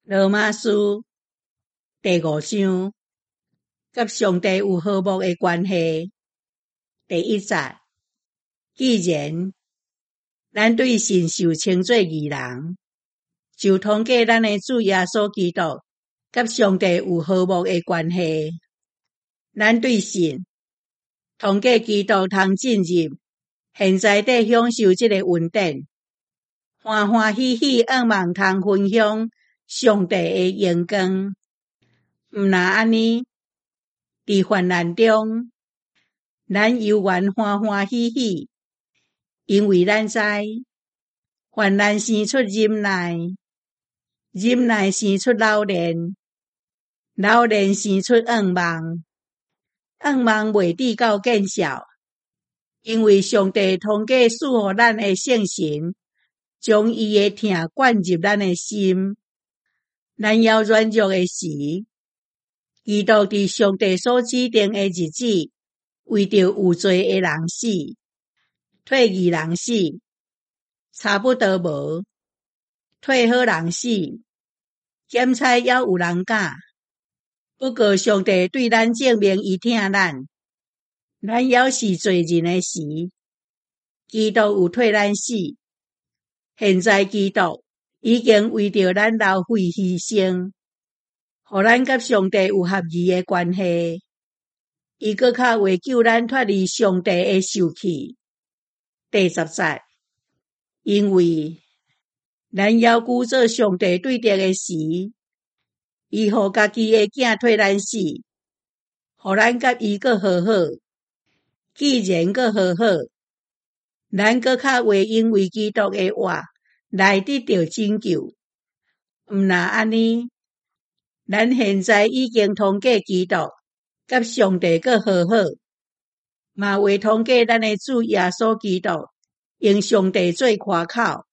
罗马书第5章，甲上帝有和睦的关系。第1节，既然咱对神受称作义人，就通过咱的主耶稣基督，甲上帝有和睦的关系。咱对神通过基督通进入，现在在享受这个恩典，欢欢喜喜愿望通分享上帝的荣光。毋若安尼，伫患难中，咱犹原欢欢喜喜，因为咱知患难生出忍耐，忍耐生出老练，老练生出愿望，愿望袂直到见效，因为上帝通过赐予咱的圣神，将伊的疼灌入咱的心。咱要软弱的时，基督伫上帝所指定的日子，为着有罪的人死，替义人死，差不多无，替好人死，检采还有人教。不过上帝对咱证明伊疼咱，咱还是罪人的时，基督有替咱死。现在基督已经为着咱流血牺牲，互咱甲上帝有合宜的关系。伊搁较为救咱脱离上帝的受气。第10节，因为咱要鼓做上帝对敌的时，伊互家己的囝替咱死，互咱甲伊搁和好。既然搁和好，咱搁较为因为基督的话来得到拯救。毋若安尼，咱现在已经通过基督甲上帝搁和好，嘛会通过咱的主耶稣基督，用上帝做夸口。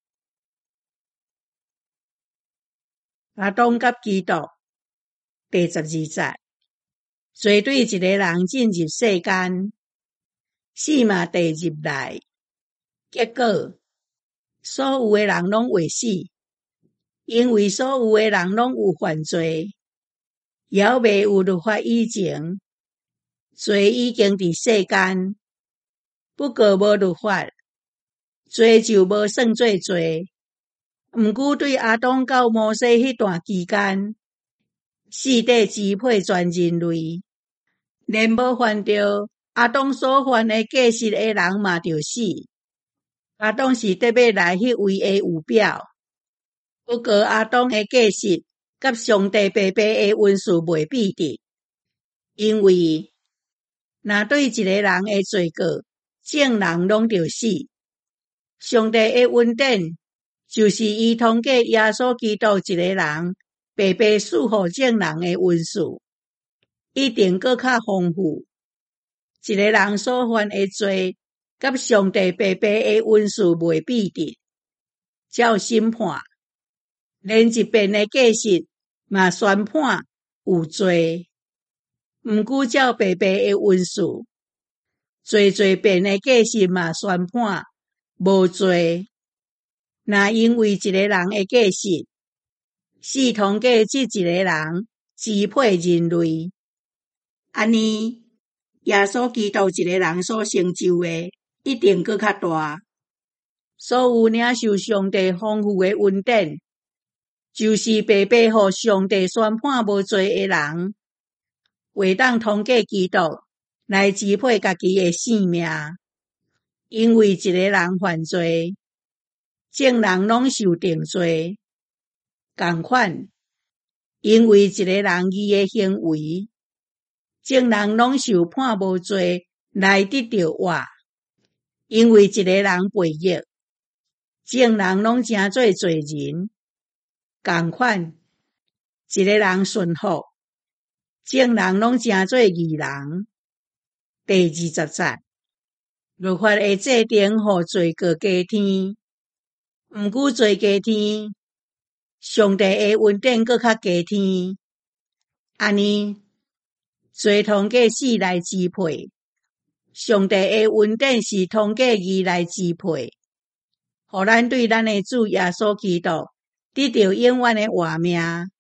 阿当甲基督第12节，做对一个人进入世间，死嘛地入来，结果所有的人拢会死，因为所有的人拢有犯罪，还未有律法以前，罪已经伫世间。不过无律法，罪就无算做罪。毋过对阿当到摩西迄段期间，四块支配全人类，连无犯着阿当所犯的过失的人嘛着死。阿当是得要来迄位的有表，不过阿当的过失甲上帝白白的恩赐袂比得，因为若对一个人的罪过，众人拢着死。上帝的恩典就是伊通过耶稣基督一个人白白赐予众人的恩赐，一定搁较丰富。一个人所犯的罪，甲上帝白白的恩赐袂比得。照审判，连一遍的过失嘛宣判有罪。毋过照白白的恩赐，侪遍的过失嘛宣判无罪。若因为一个人的过失，死通过这一个人支配人类，安尼耶稣基督一个人所成就的，一定搁较大。所有领受上帝丰富的恩典，就是白白互上帝宣判无罪的人，会当通过基督来支配家己的性命。因为一个人犯罪，众人拢受定罪。同款，因为一个人伊的行为，众人拢受判无罪来得到活。因为一个人悖逆，众人拢成做罪人。同款，一个人顺服，众人拢成做义人。第20节，律法的制定互罪过加添，毋过罪加添，上帝的恩典搁较加添。安尼，罪通过死来支配，上帝的恩典是通过义来支配，互咱对咱的主耶稣基督得到永远的活命。